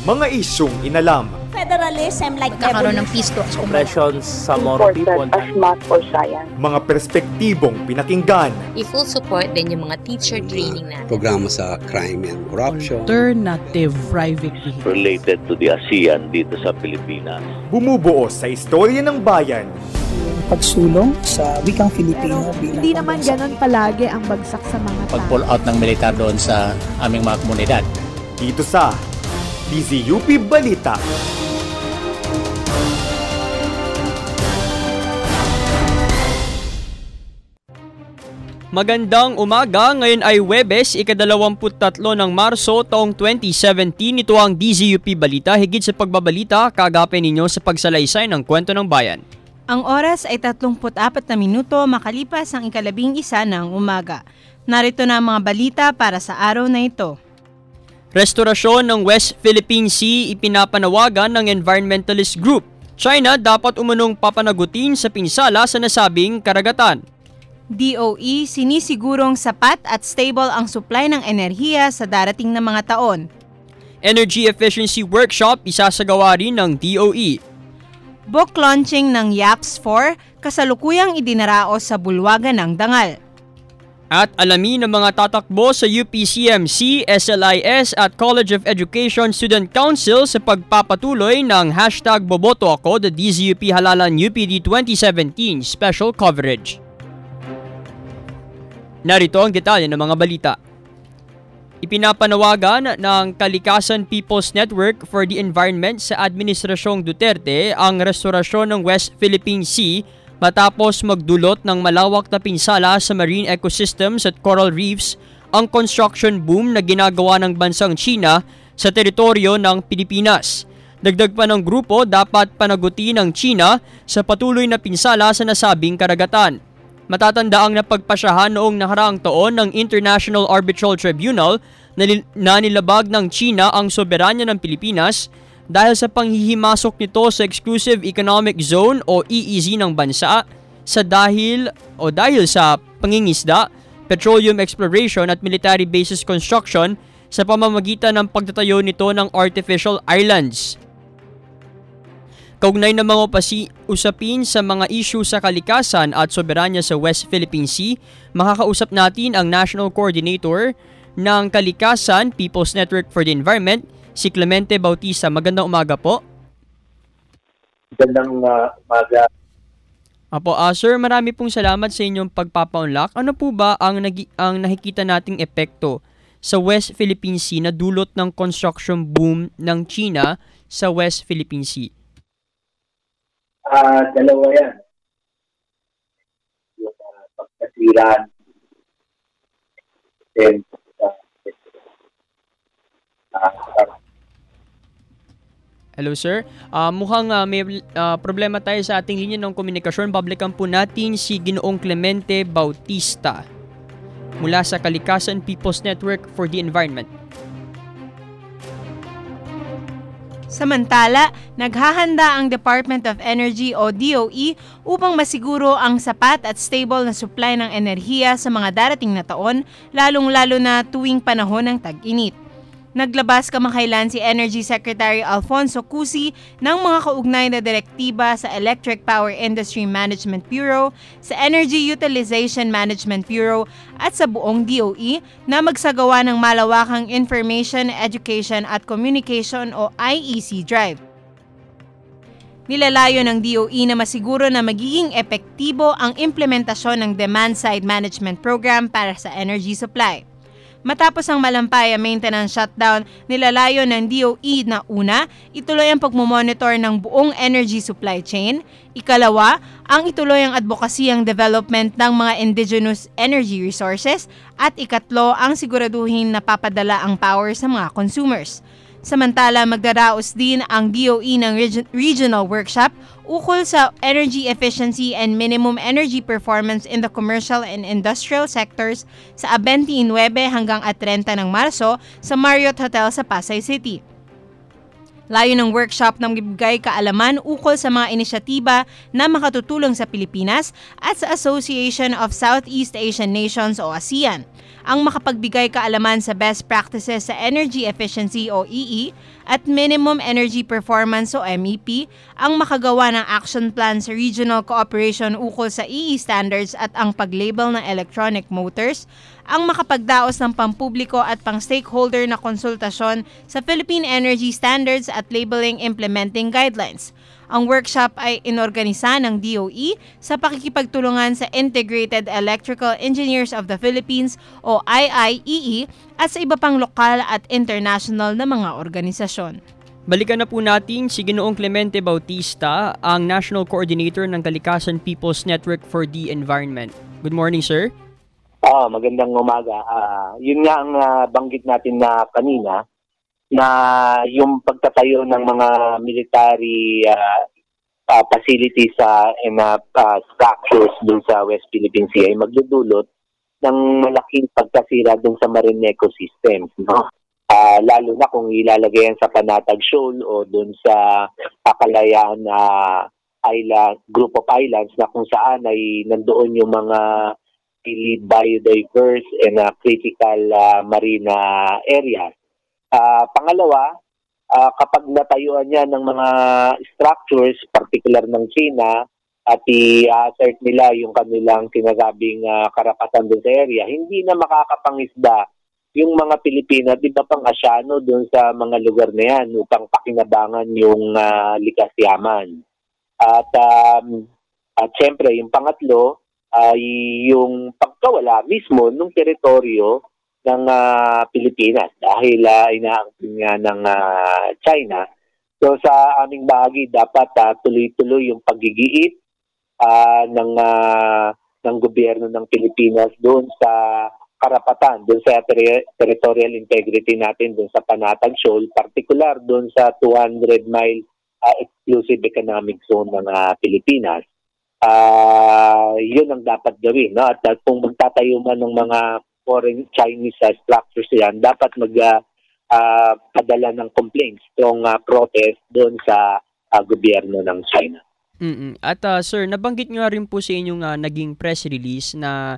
Mga isyung inalam. Federalism like magkakaroon ng peace talks. Oppressions sa more people. As math or science. Mga perspektibong pinakinggan. I-full support din yung mga teacher training natin. Programa sa crime and corruption. Alternative private vehicle. Related to the ASEAN dito sa Pilipinas. Bumubuo sa istorya ng bayan. Pagsulong sa wikang Filipino bilang hindi naman ganun palagi ang bagsak sa mga tao. Pag-pull out ng militar doon sa aming mga komunidad. Dito sa DZUP Balita. Magandang umaga, ngayon ay Huwebes, ika-23 ng Marso taong 2017. Ito ang DZUP Balita, higit sa pagbabalita, kagapin ninyo sa pagsalaysay ng kwento ng bayan. Ang oras ay 34 na minuto makalipas ang ika-11 ng umaga. Narito na ang mga balita para sa araw na ito. Restorasyon ng West Philippine Sea ipinapanawagan ng environmentalist group. China dapat umunong papanagutin sa pinsala sa nasabing karagatan. DOE sinisigurong sapat at stable ang supply ng enerhiya sa darating na mga taon. Energy Efficiency Workshop isasagawa rin ng DOE. Book launching ng YAPS 4 kasalukuyang idinaraos sa bulwagan ng Dangal. At alamin ang mga tatakbo sa UPCMC, SLIS at College of Education Student Council sa pagpapatuloy ng #BobotoAko, the DZUP Halalan UPD 2017 special coverage. Narito ang detalye ng mga balita. Ipinapanawagan ng Kalikasan People's Network for the Environment sa Administrasyong Duterte ang restorasyon ng West Philippine Sea matapos magdulot ng malawak na pinsala sa marine ecosystems at coral reefs ang construction boom na ginagawa ng bansang China sa teritoryo ng Pilipinas. Dagdag pa ng grupo, dapat panagutin ng China sa patuloy na pinsala sa nasabing karagatan. Matatandaang napagpasyahan noong nakaraang taon ng International Arbitral Tribunal na nilabag ng China ang soberanya ng Pilipinas dahil sa panghihimasok nito sa Exclusive Economic Zone o EEZ ng bansa dahil sa pangingisda, petroleum exploration at military bases construction sa pamamagitan ng pagtatayo nito ng artificial islands. Kaugnay ng mga usapin sa mga issue sa kalikasan at soberanya sa West Philippine Sea, makakausap natin ang National Coordinator ng Kalikasan People's Network for the Environment, si Clemente Bautista. Magandang umaga po. Magandang umaga. Apo, sir, marami pong salamat sa inyong pagpapaunlak. Ano po ba ang nakikita nating epekto sa West Philippine Sea na dulot ng construction boom ng China sa West Philippine Sea? Dalawa yan. Yung pagkasiran. Then, hello sir. Mukhang may problema tayo sa ating linya ng komunikasyon. Bablikan po natin si Ginoong Clemente Bautista mula sa Kalikasan People's Network for the Environment. Samantala, naghahanda ang Department of Energy o DOE upang masiguro ang sapat at stable na supply ng enerhiya sa mga darating na taon, lalong-lalo na tuwing panahon ng tag-init. Naglabas kamakailan si Energy Secretary Alfonso Cusi ng mga kaugnay na direktiba sa Electric Power Industry Management Bureau, sa Energy Utilization Management Bureau at sa buong DOE na magsagawa ng malawakang Information, Education at Communication o IEC drive. Nilalayo ng DOE na masiguro na magiging epektibo ang implementasyon ng Demand-Side Management Program para sa energy supply. Matapos ang malampaya maintenance shutdown, nilalayo ng DOE na una, ituloy ang pagmumonitor ng buong energy supply chain. Ikalawa, ang ituloy ang advokasiyang development ng mga indigenous energy resources. At ikatlo, ang siguraduhin na papadala ang power sa mga consumers. Samantala, magdaraos din ang DOE ng regional workshop ukol sa energy efficiency and minimum energy performance in the commercial and industrial sectors sa 29 hanggang 30 ng Marso sa Marriott Hotel sa Pasay City. Layo ng workshop na magbibigay kaalaman ukol sa mga inisyatiba na makatutulong sa Pilipinas at sa Association of Southeast Asian Nations o ASEAN. Ang makapagbigay kaalaman sa best practices sa energy efficiency o EE at minimum energy performance o MEP, ang makagawa ng action plan sa regional cooperation ukol sa EE standards at ang paglabel ng electronic motors, ang makapagdaos ng pampubliko at pang-stakeholder na konsultasyon sa Philippine Energy Standards at Labeling Implementing Guidelines. Ang workshop ay inorganisa ng DOE sa pakikipagtulungan sa Integrated Electrical Engineers of the Philippines o IIEE at sa iba pang lokal at international na mga organisasyon. Balikan na po natin si Ginoong Clemente Bautista, ang National Coordinator ng Kalikasan People's Network for the Environment. Good morning, sir. Magandang umaga. Yun nga ang banggit natin na kanina, na yung pagtatayo ng mga military facilities and structures dun sa West Philippine Sea ay magdudulot ng malaking pagkasira dun sa marine ecosystem, no? Lalo na kung ilalagay yan sa Panatag Shoal o dun sa Kalayaan island, group of islands na kung saan ay nandoon yung mga biodiverse and critical marine areas. Pangalawa, kapag natayuan niya ng mga structures, particular ng China, at i-assert nila yung kanilang sinasabing karapatan doon sa area, hindi na makakapangisda yung mga Pilipino at iba pang Asyano doon sa mga lugar na yan upang pakinabangan yung likas yaman. At syempre, yung pangatlo ay yung pagkawala mismo ng teritoryo ng Pilipinas dahil inaangkin nga ng China. So sa aming bahagi dapat tuloy-tuloy yung paggigiit ng gobyerno ng Pilipinas doon sa karapatan, doon sa territorial integrity natin doon sa Panatag Shoal, particular doon sa 200-mile exclusive economic zone ng Pilipinas. Yun ang dapat gawin, no? At kung magtatayo man ng mga foreign Chinese structures yan, dapat padala ng complaints itong protest doon sa gobyerno ng China. At sir, nabanggit nyo rin po sa inyong naging press release na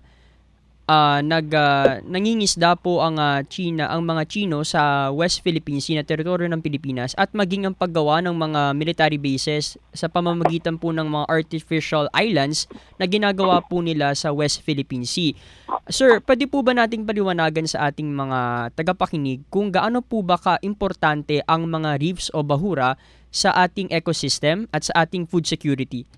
nangingisda po ang China, ang mga Chino sa West Philippine Sea na teritoryo ng Pilipinas at maging ang paggawa ng mga military bases sa pamamagitan po ng mga artificial islands na ginagawa po nila sa West Philippine Sea. Sir, pwede po ba nating paliwanagan sa ating mga tagapakinig kung gaano po ba ka-importante ang mga reefs o bahura sa ating ecosystem at sa ating food security?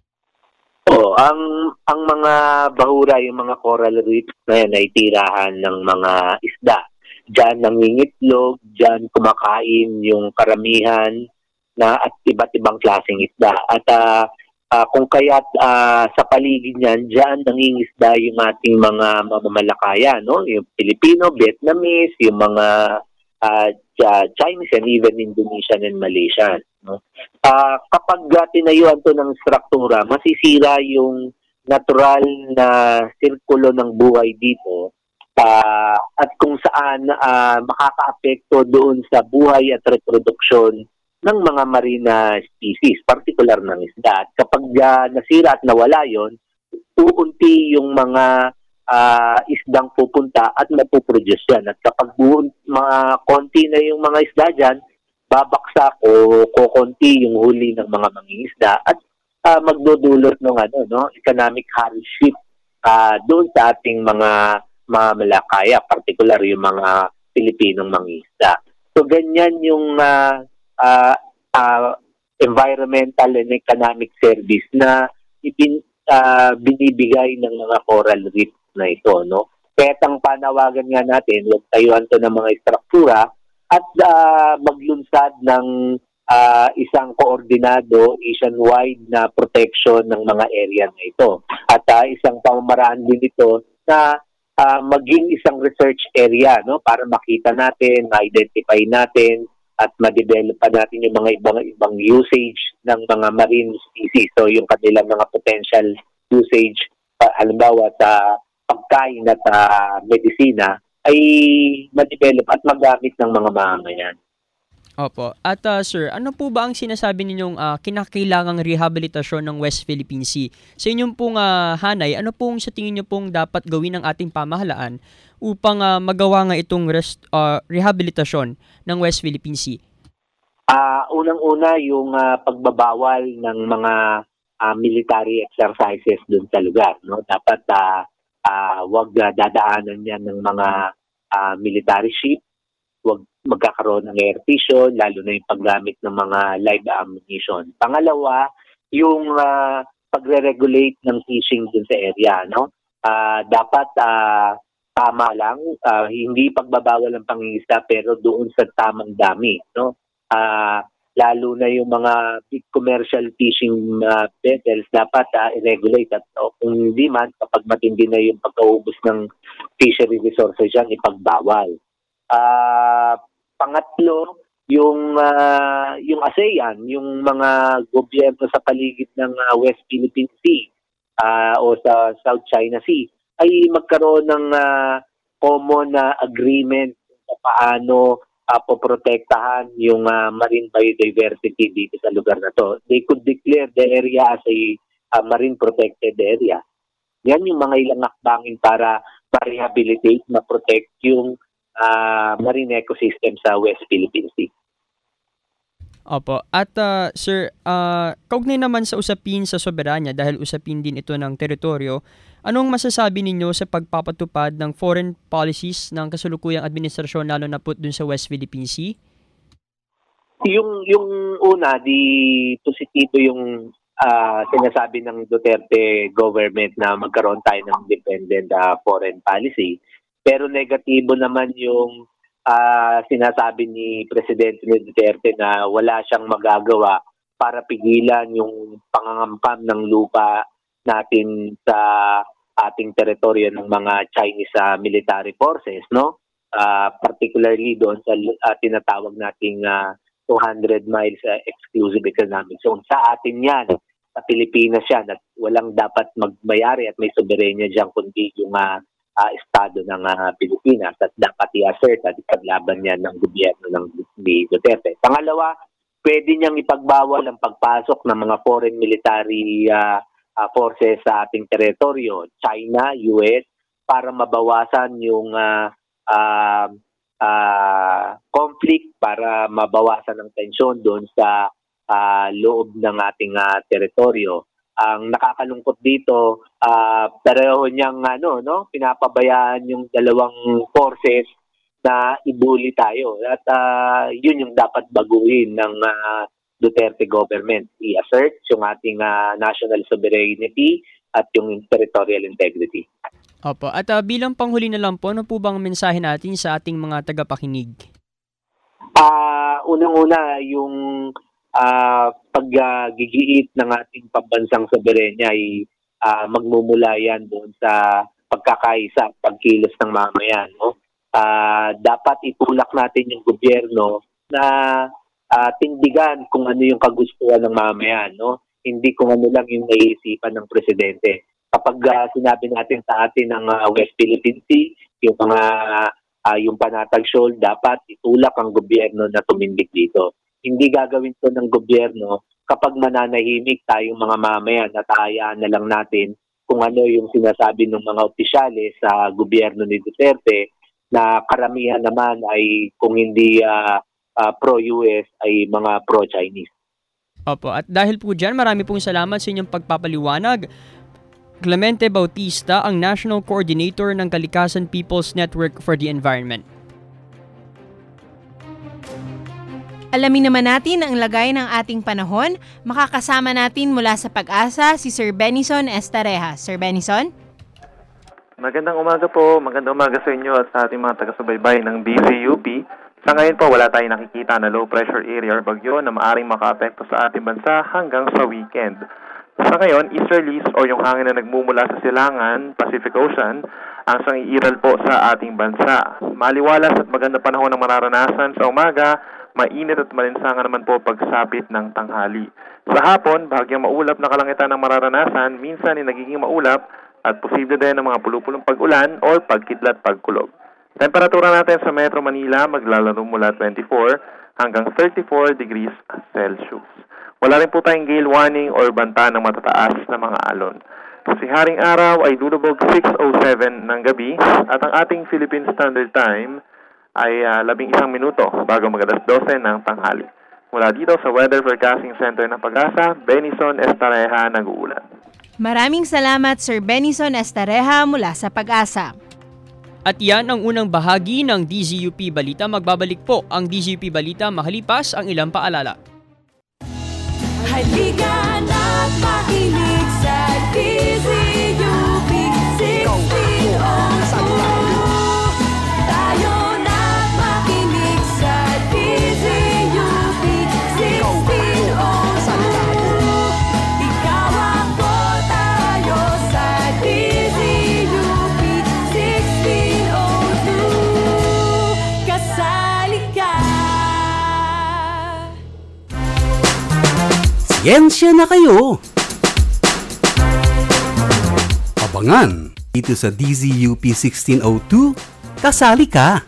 Ang mga bahura, yung mga coral reefs na yan ay tirahan ng mga isda. Diyan nangingitlog, diyan kumakain yung karamihan na at iba't ibang klaseng isda. At kung kaya't sa paligid niyan, diyan nangingisda yung ating mga mamamalakaya, no? Yung Filipino, Vietnamese, yung mga Chinese and even Indonesian and Malaysian. No? Kapag tinayuan to ng struktura, masisira yung natural na sirkulo ng buhay dito at kung saan makakaapekto doon sa buhay at reproduksyon ng mga marine species, particular ng isda. At kapag nasira at nawala yon, uunti yung mga isdang pupunta at mapuproduce yan. At kapag mga konti na yung mga isda dyan, babaksak o kukunti yung huli ng mga mangingisda at magdudulot ng economic hardship doon sa ating mga malakaya, particular yung mga Pilipinong mangingisda. So ganyan yung environmental and economic service na binibigay ng mga coral reef na ito, no? Kaya ang panawagan nga natin, huwag tayuan to ng mga struktura at maglunsad ng isang koordinado Asian-wide na protection ng mga area na ito. At isang pamamaraan din ito na maging isang research area, no, para makita natin, ma-identify natin at ma-develop pa natin yung mga ibang usage ng mga marine species. So yung kanilang mga potential usage, halimbawa sa pagkain at medisina, ay ma-develop at magamit ng mga mamamayan. Opo. At sir, ano po ba ang sinasabi ninyong kinakailangang rehabilitasyon ng West Philippine Sea? Sa inyong pong hanay, ano pong sa tingin niyo pong dapat gawin ng ating pamahalaan upang magawa nga itong rehabilitasyon ng West Philippine Sea? Unang-una yung pagbabawal ng mga military exercises dun sa lugar, no? Dapat wag dadaanan yan ng mga military ship, wag magkakaroon ng air fission, lalo na yung paggamit ng mga live ammunition. Pangalawa, yung pagre-regulate ng fishing dun sa area, no? Dapat tama lang, hindi pagbabawal ang pangingisda pero doon sa tamang dami, no? Lalo na yung mga big commercial fishing vessels dapat i-regulate at kung hindi man, kapag matindi na yung pagkaubos ng fishery resources dyan, ipagbawal. Pangatlo, yung ASEAN, yung mga gobyerno sa paligid ng West Philippine Sea o sa South China Sea ay magkaroon ng common agreement kung paano poprotektahan yung marine biodiversity dito sa lugar na to. They could declare the area as a marine protected area. Yan yung mga ilang akbangin para ma-rehabilitate, ma-protect yung marine ecosystem sa West Philippine Sea. Opo. At sir, kaugnay naman sa usapin sa soberanya dahil usapin din ito ng teritoryo, anong masasabi ninyo sa pagpapatupad ng foreign policies ng kasulukuyang administrasyon lalo na po dun sa West Philippine Sea? Yung una, positibo yung sinasabi ng Duterte government na magkaroon tayo ng independent foreign policy. Pero negatibo naman yung sinasabi ni Presidente Duterte na wala siyang magagawa para pigilan yung pangangampam ng lupa natin sa ating teritoryo ng mga Chinese military forces, no? Particularly doon sa tinatawag nating 200 miles exclusive economic zone. Sa atin yan, sa Pilipinas yan, at walang dapat magmayari at may soberenya dyan kundi yung estado ng Pilipinas at dapat i-assert at ipaglaban yan ng gobyerno ni Duterte. Pangalawa, pwede niyang ipagbawal ang pagpasok ng mga foreign military forces sa ating teritoryo, China, US, para mabawasan yung conflict, para mabawasan ang tensyon doon sa loob ng ating teritoryo. Ang nakakalungkot dito, pareho niyang pinapabayaan yung dalawang forces na ibuli tayo. At yun yung dapat baguhin ng Duterte government. I-assert yung ating national sovereignty at yung territorial integrity. Opo. At bilang panghuli na lang po, ano po bang mensahe natin sa ating mga tagapakinig? Unang-una, yung paggigiit ng ating pambansang soberenya ay magmumula yan doon sa pagkakaisa, pagkilos ng mamayan. No? Dapat itulak natin yung gobyerno na tindigan kung ano yung kagustuhan ng mamayan. No? Hindi kung ano lang yung naiisipan ng presidente. Kapag sinabi natin sa atin ng West Philippine Sea, yung Panatag Shoal, dapat itulak ang gobyerno na tumindig dito. Hindi gagawin to ng gobyerno kapag mananahimik tayong mga mamayan at hayaan na lang natin kung ano yung sinasabi ng mga opisyales sa gobyerno ni Duterte na karamihan naman ay kung hindi pro-US ay mga pro-Chinese. Opo, at dahil po dyan, marami pong salamat sa inyong pagpapaliwanag. Clemente Bautista, ang National Coordinator ng Kalikasan People's Network for the Environment. Alamin naman natin ang lagay ng ating panahon. Makakasama natin mula sa Pag-asa si Sir Benison Estareja. Sir Benison? Magandang umaga po. Magandang umaga sa inyo at sa ating mga taga-subaybay ng DZUP. Sa ngayon po, wala tayong nakikita na low pressure area or bagyo na maaaring makaapekto sa ating bansa hanggang sa weekend. Sa ngayon, easterlies o yung hangin na nagmumula sa silangan, Pacific Ocean, ang sangiiral po sa ating bansa. Maliwalas at maganda panahon ang mararanasan sa umaga, mainit at malinsangan naman po pagsapit ng tanghali. Sa hapon, bahagyang maulap na kalangitan ang mararanasan, minsan ay nagiging maulap at posible din ng mga pulupulong pag-ulan o pagkidlat pagkulog. Temperatura natin sa Metro Manila maglalaro mula 24 hanggang 34 degrees Celsius. Wala rin po tayong gale warning or banta ng matataas na mga alon. Si Haring Araw ay lulubog 6:07 ng gabi at ang ating Philippine Standard Time ay 11 minuto bago mag-alas 12 ng tanghali. Mula dito sa Weather Forecasting Center ng Pag-asa, Benison Estareja nag-uulat. Maraming salamat Sir Benison Estareja mula sa Pag-asa. At yan ang unang bahagi ng DZUP Balita. Magbabalik po ang DZUP Balita makalipas ang ilang paalala. Halika na't makinig sa DZUP 1602. Tayo na't makinig sa DZUP 1602. Ikaw ako, tayo sa DZUP 1602. Kasali ka. Siyensya na kayo! Abangan dito sa DZUP 1602, kasali ka!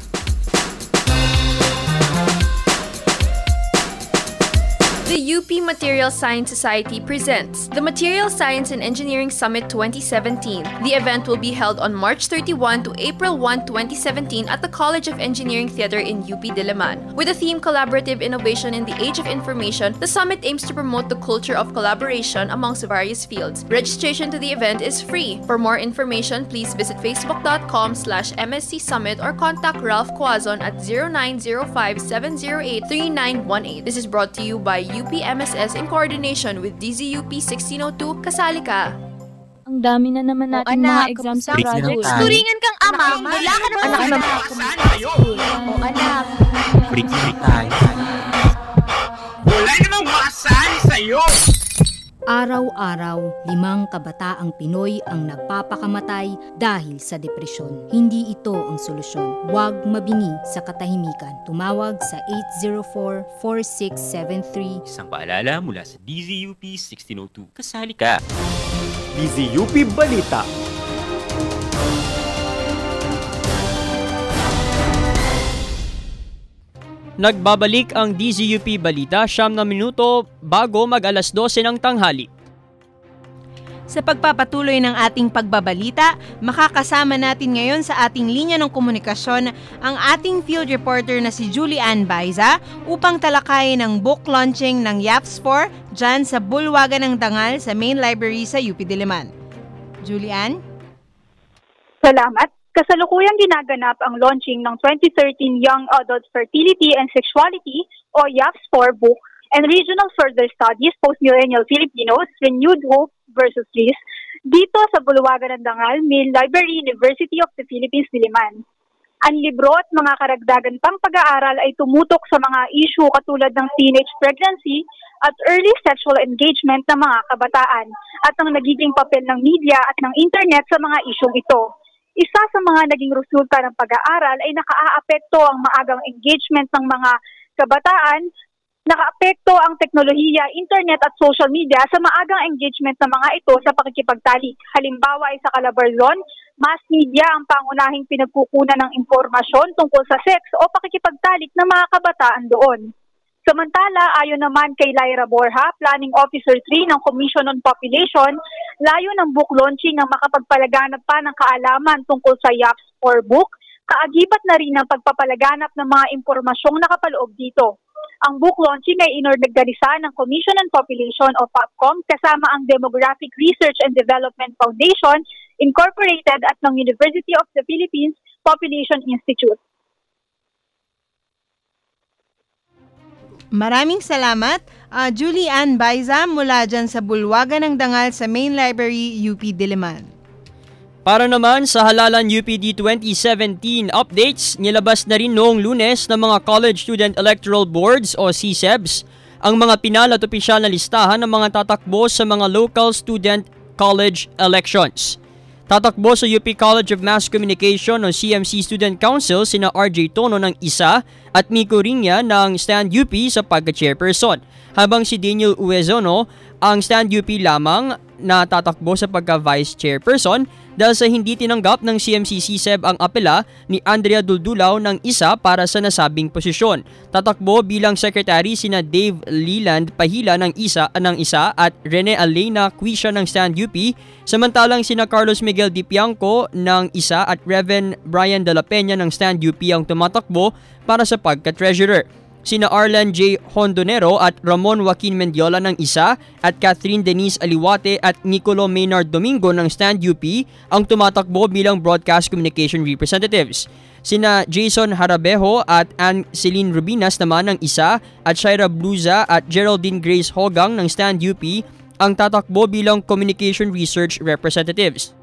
The UP Material Science Society presents the Material Science and Engineering Summit 2017. The event will be held on March 31 to April 1, 2017 at the College of Engineering Theatre in UP Diliman. With the theme Collaborative Innovation in the Age of Information, the summit aims to promote the culture of collaboration amongst various fields. Registration to the event is free. For more information, please visit facebook.com/MSC Summit or contact Ralph Quazon at 0905-708-3918. This is brought to you by UP-MSS in coordination with DZUP 1602. Kasali ka! Ang dami na naman natin mga exams sa graduate. Turingan kang ama, wala ka naman anak. Break tayo. Wala namang makasali sa'yo! Araw-araw, 5 kabataang Pinoy ang nagpapakamatay dahil sa depresyon. Hindi ito ang solusyon. Huwag mabingi sa katahimikan. Tumawag sa 804-4673. Isang paalala mula sa DZUP 1602. Kasali ka! DZUP Balita. Nagbabalik ang DZUP Balita 9 minuto bago mag-alas 12 ng tanghali. Sa pagpapatuloy ng ating pagbabalita, makakasama natin ngayon sa ating linya ng komunikasyon ang ating field reporter na si Julie Ann Baiza upang talakayin ang book launching ng YAPS4 dyan sa Bulwagan ng Dangal sa Main Library sa UP Diliman. Julie Ann? Salamat. Kasalukuyang ginaganap ang launching ng 2013 Young Adult Fertility and Sexuality o YAPS4 book and Regional Further Studies Post-Millennial Filipinos, Renewed Hope versus Risk dito sa Bulwagan ng Dangal, Main Library, University of the Philippines, Diliman. Ang libro at mga karagdagan pang pag-aaral ay tumutok sa mga issue katulad ng teenage pregnancy at early sexual engagement ng mga kabataan at ang nagiging papel ng media at ng internet sa mga isyong ito. Isa sa mga naging resulta ng pag-aaral ay nakaaapekto ang maagang engagement ng mga kabataan, nakaapekto ang teknolohiya, internet at social media sa maagang engagement ng mga ito sa pakikipagtalik. Halimbawa ay sa Calabarzon, mass media ang pangunahing pinagkukunan ng impormasyon tungkol sa sex o pakikipagtalik ng mga kabataan doon. Samantala, ayon naman kay Lyra Borja, Planning Officer 3 ng Commission on Population, layo ng book launching ang makapagpalaganap pa ng kaalaman tungkol sa YAPS4 book, kaagibat na rin ang pagpapalaganap ng mga impormasyong nakapaloob dito. Ang book launching ay inorganisa ng Commission on Population o POPCOM kasama ang Demographic Research and Development Foundation, Incorporated at ng University of the Philippines Population Institute. Maraming salamat, Julie Ann Baiza mula dyan sa Bulwagan ng Dangal sa Main Library, UP Diliman. Para naman sa halalan UPD 2017 updates, nilabas na rin noong Lunes ng mga College Student Electoral Boards o CSEBs ang mga pinal at opisyal na listahan ng mga tatakbo sa mga local student college elections. Tatakbo sa UP College of Mass Communication o CMC Student Council sina RJ Tono ng isa at Miko Rinya ng Stand UP sa pagka-chairperson, habang si Daniel Uezono ang Stand UP lamang na tatakbo sa pagka-vice chairperson dahil sa hindi tinanggap ng CMC-CSEB ang apela ni Andrea Duldulao ng isa para sa nasabing posisyon. Tatakbo bilang secretary sina Dave Leland Pahila ng isa at Rene Alena Quisha ng Stand UP, samantalang sina Carlos Miguel Dipianco ng isa at Reverend Brian de la Peña ng Stand UP ang tumatakbo para sa pagka-treasurer. Sina Arlan J. Hondonero at Ramon Joaquin Mendiola ng isa at Catherine Denise Aliwate at Nicolo Maynard Domingo ng Stand UP ang tumatakbo bilang broadcast communication representatives. Sina Jason Harabejo at Ann Celine Rubinas naman ng isa at Shaira Bluza at Geraldine Grace Hogang ng Stand UP ang tatakbo bilang communication research representatives.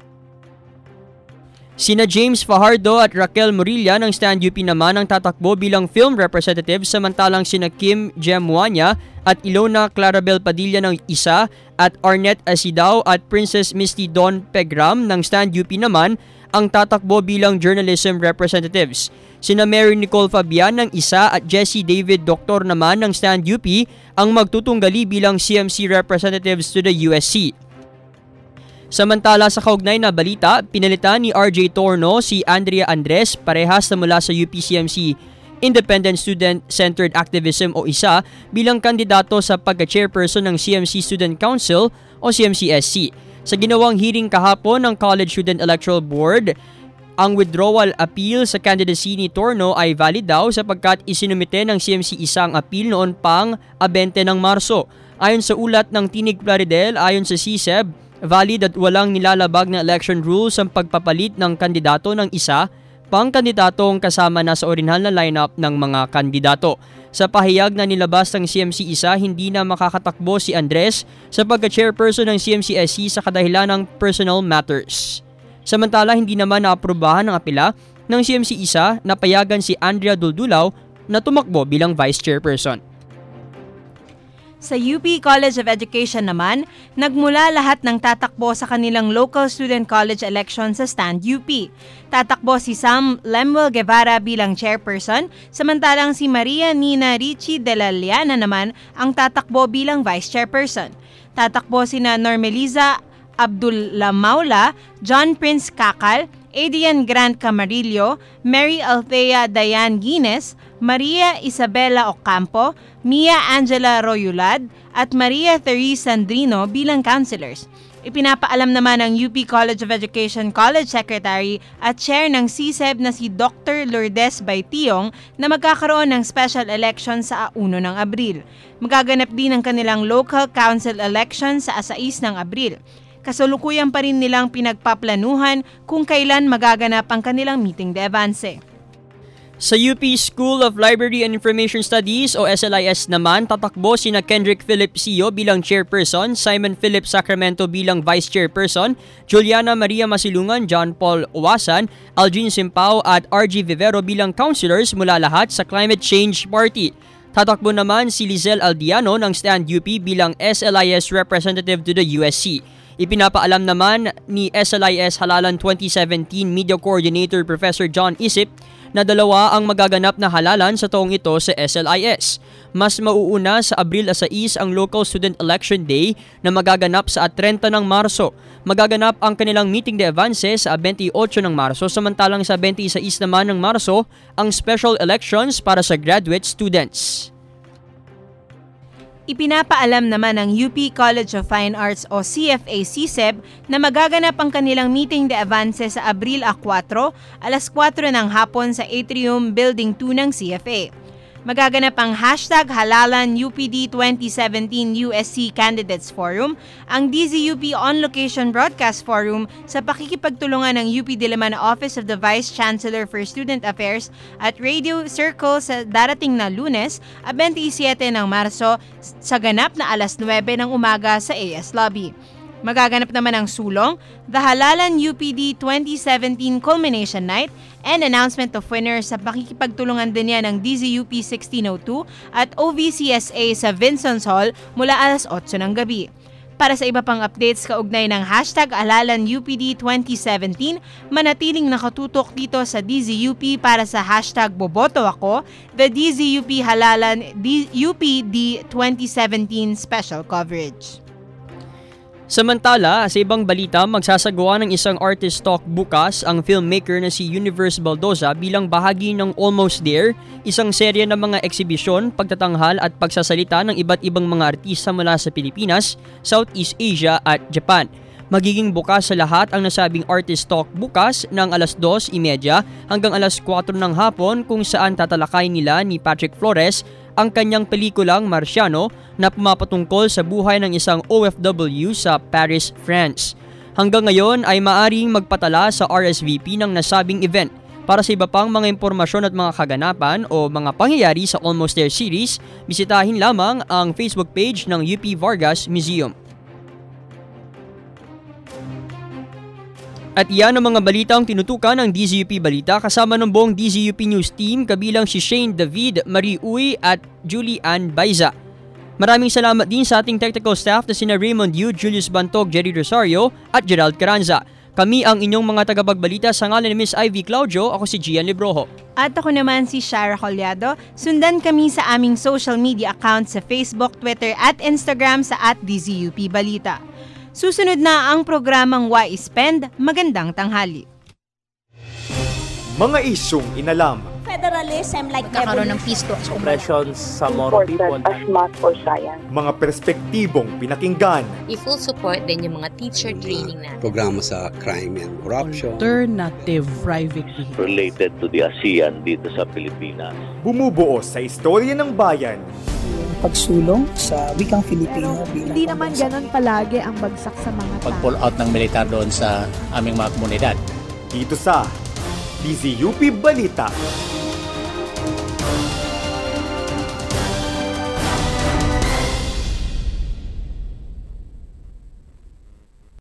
Sina James Fajardo at Raquel Morilla ng Stand UP naman ang tatakbo bilang film representative, samantalang sina Kim Jemuanya at Ilona Clarabel Padilla ng isa at Arnett Asidao at Princess Misty Dawn Pegram ng Stand UP naman ang tatakbo bilang journalism representatives. Sina Mary Nicole Fabian ng isa at Jesse David Doctor naman ng Stand UP ang magtutunggali bilang CMC representatives to the USC. Samantala sa kaugnay na balita, pinalitan ni RJ Torno si Andrea Andres, parehas na mula sa UPCMC Independent Student-Centered Activism o ISA, bilang kandidato sa pagka-chairperson ng CMC Student Council o CMC-SC. Sa ginawang hearing kahapon ng College Student Electoral Board, ang withdrawal appeal sa candidacy ni Torno ay valid daw sapagkat isinumite ng CMC ISA ang appeal noon pang 20 ng Marso. Ayon sa ulat ng Tinig Plaridel, ayon sa CSEB, valid at walang nilalabag na election rules ang pagpapalit ng kandidato ng isa pang kandidatong kasama na sa orihinal na lineup ng mga kandidato. Sa pahayag na nilabas ng CMC isa, hindi na makakatakbo si Andres sa pagka-chairperson ng CMC-SC sa kadahilan ng personal matters. Samantala, hindi naman naaprubahan ng apela ng CMC isa na payagan si Andrea Duldulao na tumakbo bilang vice chairperson. Sa UP College of Education naman, nagmula lahat ng tatakbo sa kanilang local student college election sa Stand UP. Tatakbo si Sam Lemuel Guevara bilang chairperson, samantalang si Maria Nina Richie de la Liana naman ang tatakbo bilang vice chairperson. Tatakbo sina Normeliza Abdullah Maula, John Prince Kakal, Adrian Grant Camarillo, Mary Althea Dayan Guinness, Maria Isabela Ocampo, Mia Angela Royulad at Maria Therese Sandrino bilang councilors. Ipinapaalam naman ng UP College of Education College Secretary at Chair ng CSEB na si Dr. Lourdes Baitiong na magkakaroon ng special election sa 1 ng Abril. Magaganap din ang kanilang local council election sa 6 ng Abril. Kasalukuyan pa rin nilang pinagpaplanuhan kung kailan magaganap ang kanilang meeting de avance. Sa UP School of Library and Information Studies o SLIS naman, tatakbo sina Kendrick Philip Sio bilang chairperson, Simon Philip Sacramento bilang vice chairperson, Juliana Maria Masilungan, John Paul Owasan, Algin Simpao at RG Vivero bilang councilors mula lahat sa Climate Change Party. Tatakbo naman si Lizelle Aldiano ng Stand UP bilang SLIS representative to the USC. Ipinapaalam naman ni SLIS Halalan 2017 Media Coordinator Professor John Isip na 2 ang magaganap na halalan sa taong ito sa SLIS. Mas mauuna sa Abril 6 ang Local Student Election Day na magaganap sa 30 ng Marso. Magaganap ang kanilang meeting de avance sa 28 ng Marso, samantalang sa 26 naman ng Marso ang special elections para sa graduate students. Ipinapaalam naman ng UP College of Fine Arts o CFA-CSEB na magaganap ang kanilang meeting de avance sa Abril 4, alas 4 ng hapon sa Atrium Building 2 ng CFA. Magaganap ang #Halalan UPD 2017 USC Candidates Forum, ang DZUP On Location Broadcast Forum sa pakikipagtulungan ng UP Diliman Office of the Vice Chancellor for Student Affairs at Radio Circle sa darating na Lunes, 27 ng Marso sa ganap na alas 9 ng umaga sa AS Lobby. Magaganap naman ang sulong, The Halalan UPD 2017 Culmination Night and announcement of winners sa pakikipagtulungan din yan ng DZUP 1602 at OVCSA sa Vinson's Hall mula alas 8 ng gabi. Para sa iba pang updates kaugnay ng #Halalan UPD 2017, manatiling nakatutok dito sa DZUP para sa #Boboto Ako, the DZUP Halalan UPD 2017 Special Coverage. Samantala, sa ibang balita, magsasagawa ng isang artist talk bukas ang filmmaker na si Universe Baldoza bilang bahagi ng Almost There, isang serye ng mga eksibisyon, pagtatanghal at pagsasalita ng iba't ibang mga artista mula sa Pilipinas, Southeast Asia at Japan. Magiging bukas sa lahat ang nasabing artist talk bukas ng alas 2:30 hanggang alas 4 ng hapon kung saan tatalakay nila ni Patrick Flores ang kanyang pelikulang Marciano na pumapatungkol sa buhay ng isang OFW sa Paris, France. Hanggang ngayon ay maaring magpatala sa RSVP ng nasabing event. Para sa iba pang mga impormasyon at mga kaganapan o mga pangyayari sa Almost There series, bisitahin lamang ang Facebook page ng UP Vargas Museum. At iyan ang mga balitang tinutukan ng DZUP Balita kasama ng buong DZUP News Team kabilang si Shane David, Marie Uy at Julie Ann Baiza. Maraming salamat din sa ating technical staff na sina Raymond Yu, Julius Bantog, Jerry Rosario at Gerald Carranza. Kami ang inyong mga tagapagbalita sa ngalan ni Miss Ivy Claudio. Ako si Gian Librojo. At ako naman si Shara Collado. Sundan kami sa aming social media accounts sa Facebook, Twitter at Instagram sa @DZUP Balita. Susunod na ang programang Why Spend. Magandang tanghali. Mga isyong inalam. Federalism like Nagkakaroon ng pisto. Oppressions sa more people. As math or science. Mga perspektibong pinakinggan. I-full support din yung mga teacher training natin. Programa sa crime and corruption. Alternative private vehicle. Related to the ASEAN dito sa Pilipinas. Bumubuo sa istorya ng bayan. Pagsulong sa wikang Filipino bilang Hindi naman ganun palagi ang bagsak sa mga tao. Pag-pull out ng militar doon sa aming mga komunidad. Dito sa DZUP Balita.